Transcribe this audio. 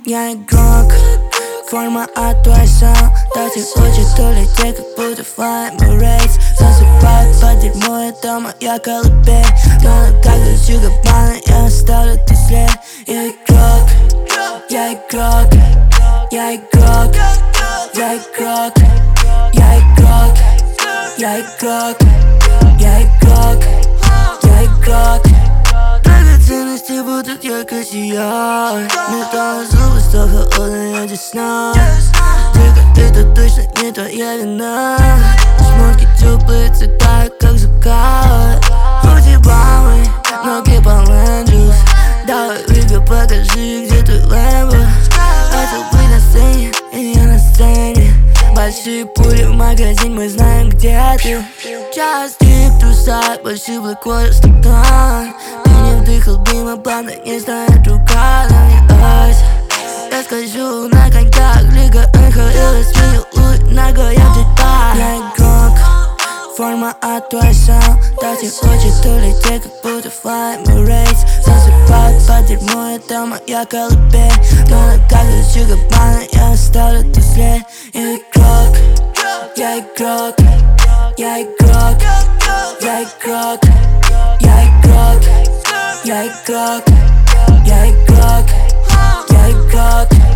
Я игрок, форма от твоей сам. Так ты хочешь улететь, как будто fly Emirates. Засыпают под дерьмо, это моя колыбель. Но как Дольче Габбана я оставлю ты след. Я игрок, я игрок, я игрок, я игрок, я игрок, я игрок, я игрок, я игрок. Драгоценности будут ярко сиять. Металл зубы, что холодная десна. Только это точно не твоя вина. Шмотки теплые, цвета, как закат. У тебя мои ноги по лэнджус. Давай, Вига, покажи, где твой лэмбо. Хотел быть на сцене, и я на сцене. Большие пули в магазин, мы знаем, где ты. Частик в трусах, большой блэк стакан. Ты не вдыхал дыма, плавно не знает рука на мне айс. Я скажу на коньках, лига НХЛ, сменил луи, ногой я в деталь. Я игрок, форма от твоей сам. Так ты хочешь улететь, как будто fly Emirates. Засыпают под дерьмо, это моя колыбель. Но как Дольче Габбана я оставлю ты след. Я игрок, я игрок, я игрок, я игрок, я игрок, я игрок, я игрок, я игрок.